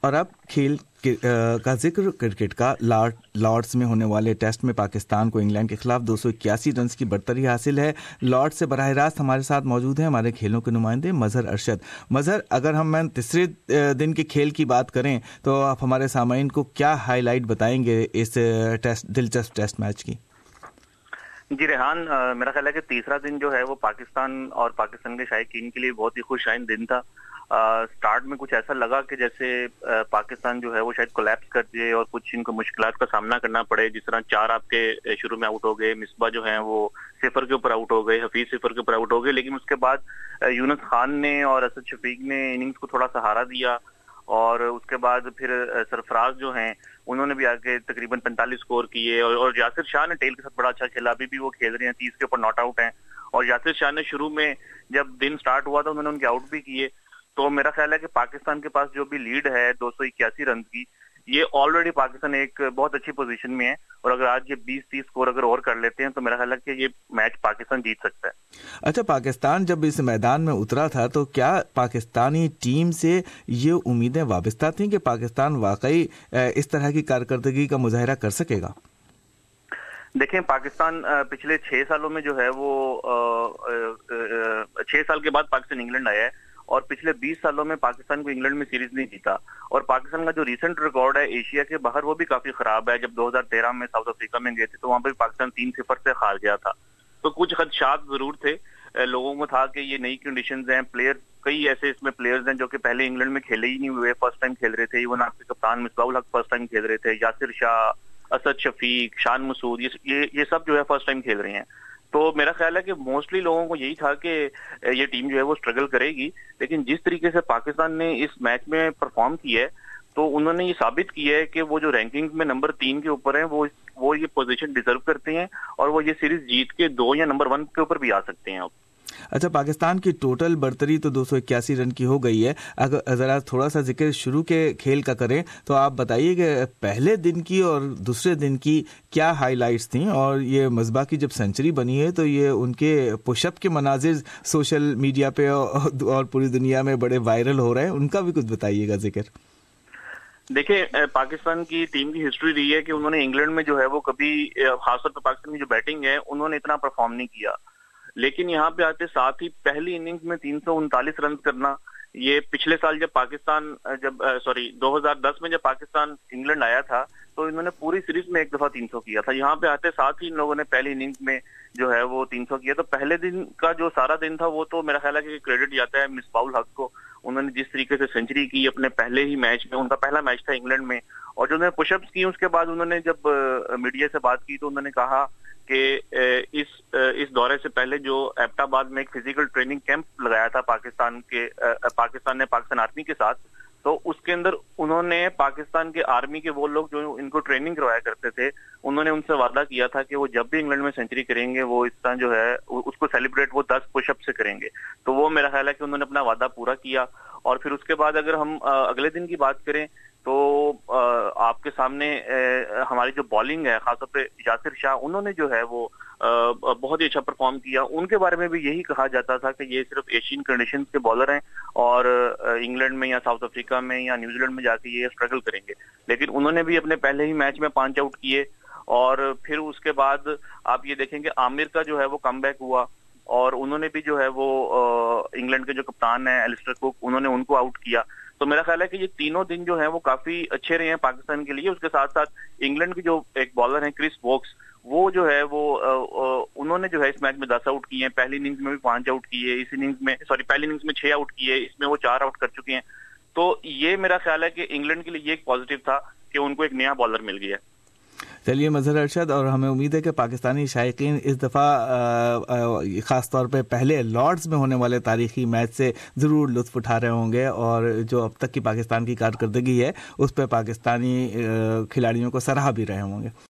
اور اب کھیل کا ذکر کرکٹ کا. لارڈس میں ہونے والے ٹیسٹ میں پاکستان کو انگلینڈ کے خلاف 281 رنز کی برتری حاصل ہے. لارڈس سے براہ راست ہمارے ساتھ موجود ہیں ہمارے کھیلوں کے نمائندے مظہر ارشد. مظہر، اگر ہم تیسرے دن کے کھیل کی بات کریں تو آپ ہمارے سامعین کو کیا ہائی لائٹ بتائیں گے اس دلچسپ ٹیسٹ میچ کی؟ جی ریحان، میرا خیال ہے کہ تیسرا دن جو ہے وہ پاکستان اور پاکستان کے شائقین کے لیے بہت ہی خوش آئند دن تھا. سٹارٹ میں کچھ ایسا لگا کہ جیسے پاکستان جو ہے وہ شاید کولیپس کر جائے اور کچھ ان کو مشکلات کا سامنا کرنا پڑے. جس طرح 4 آپ کے شروع میں آؤٹ ہو گئے، مصباح جو ہیں وہ 0 کے اوپر آؤٹ ہو گئے، حفیظ 0 کے اوپر آؤٹ ہو گئے. لیکن اس کے بعد یونس خان نے اور اسد شفیق نے اننگز کو تھوڑا سہارا دیا، اور اس کے بعد پھر سرفراز جو ہیں انہوں نے بھی آگے تقریباً 45 سکور کیے، اور یاسر شاہ نے ٹیل کے ساتھ بڑا اچھا کھیلا. ابھی بھی وہ کھیل رہے ہیں، 30 کے اوپر ناٹ آؤٹ ہیں. اور یاسر شاہ نے شروع میں جب دن سٹارٹ ہوا تھا انہوں نے ان کے آؤٹ بھی کیے. تو میرا خیال ہے کہ پاکستان کے پاس جو بھی لیڈ ہے 281 رنز کی، یہ آلریڈی پاکستان ایک بہت اچھی پوزیشن میں ہے. اور اگر آج یہ 20-30 سکور اگر اور کر لیتے ہیں تو میرا خیال ہے کہ یہ میچ پاکستان جیت سکتا ہے. اچھا، پاکستان جب اس میدان میں اترا تھا تو کیا پاکستانی ٹیم سے یہ امیدیں وابستہ تھیں کہ پاکستان واقعی اس طرح کی کارکردگی کا مظاہرہ کر سکے گا؟ دیکھیں، پاکستان پچھلے 6 سالوں میں جو ہے وہ 6 سال کے بعد پاکستان انگلینڈ آیا ہے، اور پچھلے 20 سالوں میں پاکستان کو انگلینڈ میں سیریز نہیں جیتا. اور پاکستان کا جو ریسنٹ ریکارڈ ہے ایشیا کے باہر وہ بھی کافی خراب ہے. جب 2013 میں ساؤتھ افریقہ میں گئے تھے تو وہاں پہ پاکستان 3-0 سے ہار گیا تھا. تو کچھ خدشات ضرور تھے لوگوں کو، تھا کہ یہ نئی کنڈیشنز ہیں. پلیئر کئی ایسے اس میں پلیئرز ہیں جو کہ پہلے انگلینڈ میں کھیلے ہی نہیں ہوئے، فرسٹ ٹائم کھیل رہے تھے. ایون آپ کے کپتان مصباح الحق فرسٹ ٹائم کھیل رہے تھے، یاسر شاہ، اسد شفیق، شان مسعود، یہ سب جو ہے فرسٹ ٹائم کھیل رہے ہیں. تو میرا خیال ہے کہ موسٹلی لوگوں کو یہی تھا کہ یہ ٹیم جو ہے وہ سٹرگل کرے گی. لیکن جس طریقے سے پاکستان نے اس میچ میں پرفارم کیا ہے تو انہوں نے یہ ثابت کیا ہے کہ وہ جو رینکنگ میں نمبر 3 کے اوپر ہیں وہ یہ پوزیشن ڈیزرو کرتے ہیں، اور وہ یہ سیریز جیت کے 2 یا نمبر 1 کے اوپر بھی آ سکتے ہیں. اب اچھا، پاکستان کی ٹوٹل برتری تو 281 رن کی ہو گئی ہے. اگر ذرا تھوڑا سا ذکر شروع کے کھیل کا کریں تو آپ بتائیے کہ پہلے دن کی اور دوسرے دن کی کیا ہائی لائٹس تھیں. اور یہ مصباح کی جب سنچری بنی ہے تو یہ ان کے پش اپ کے مناظر سوشل میڈیا پہ اور پوری دنیا میں بڑے وائرل ہو رہے ہیں، ان کا بھی کچھ بتائیے گا ذکر. دیکھیں، پاکستان کی ٹیم کی ہسٹری رہی ہے کہ انہوں نے انگلینڈ میں جو ہے وہ کبھی، خاص طور پہ پاکستان کی جو بیٹنگ ہے انہوں نے اتنا پرفارم نہیں کیا. لیکن یہاں پہ آتے ساتھ ہی پہلی اننگز میں 339 رنز کرنا، یہ پچھلے سال جب 2010 میں جب پاکستان انگلینڈ آیا تھا تو انہوں نے پوری سیریز میں ایک دفعہ 300 کیا تھا. یہاں پہ آتے ساتھ ہی ان لوگوں نے پہلی اننگز میں جو ہے وہ 300 کیا. تو پہلے دن کا جو سارا دن تھا وہ تو میرا خیال ہے کہ کریڈٹ جاتا ہے مصباح الحق کو. انہوں نے جس طریقے سے سنچری کی اپنے پہلے ہی میچ میں، ان کا پہلا میچ تھا انگلینڈ میں، اور جو انہوں نے پش اپس کی اس کے بعد انہوں نے جب میڈیا سے بات کی تو انہوں نے کہا کہ اس دورے سے پہلے جو ایبٹ آباد میں ایک فزیکل ٹریننگ کیمپ لگایا تھا پاکستان نے پاکستان آرمی کے ساتھ، تو اس کے اندر انہوں نے پاکستان کے آرمی کے وہ لوگ جو ان کو ٹریننگ کروایا کرتے تھے انہوں نے ان سے وعدہ کیا تھا کہ وہ جب بھی انگلینڈ میں سینچری کریں گے وہ اس طرح جو ہے اس کو سیلیبریٹ وہ 10 پش اپ سے کریں گے. تو وہ میرا خیال ہے کہ انہوں نے اپنا وعدہ پورا کیا. اور پھر اس کے بعد اگر ہم اگلے دن کی بات کریں تو آپ کے سامنے ہماری جو بالنگ ہے، خاص طور پہ یاسر شاہ، انہوں نے جو ہے وہ بہت ہی اچھا پرفارم کیا. ان کے بارے میں بھی یہی کہا جاتا تھا کہ یہ صرف ایشین کنڈیشنز کے بالر ہیں اور انگلینڈ میں یا ساؤتھ افریقہ میں یا نیوزی لینڈ میں جا کے یہ اسٹرگل کریں گے. لیکن انہوں نے بھی اپنے پہلے ہی میچ میں 5 آؤٹ کیے. اور پھر اس کے بعد آپ یہ دیکھیں کہ عامر کا جو ہے وہ کم بیک ہوا، اور انہوں نے بھی جو ہے وہ انگلینڈ کے جو کپتان ہیں ایلسٹر کوک، انہوں نے ان کو آؤٹ کیا. تو میرا خیال ہے کہ یہ تینوں دن جو ہیں وہ کافی اچھے رہے ہیں پاکستان کے لیے. اس کے ساتھ ساتھ انگلینڈ کے جو ایک بالر ہیں کرس ووکس، وہ جو ہے وہ انہوں نے جو ہے اس میچ میں 10 آؤٹ کیے ہیں. پہلی اننگز میں بھی 5 آؤٹ کیے، پہلی اننگز میں 6 آؤٹ کیے، اس میں وہ 4 آؤٹ کر چکے ہیں. تو یہ میرا خیال ہے کہ انگلینڈ کے لیے یہ ایک پازیٹیو تھا کہ ان کو ایک نیا بالر مل گیا. چلیے مظہر ارشد، اور ہمیں امید ہے کہ پاکستانی شائقین اس دفعہ خاص طور پہ پہلے لارڈز میں ہونے والے تاریخی میچ سے ضرور لطف اٹھا رہے ہوں گے، اور جو اب تک کی پاکستان کی کارکردگی ہے اس پہ پاکستانی کھلاڑیوں کو سراہا بھی رہے ہوں گے.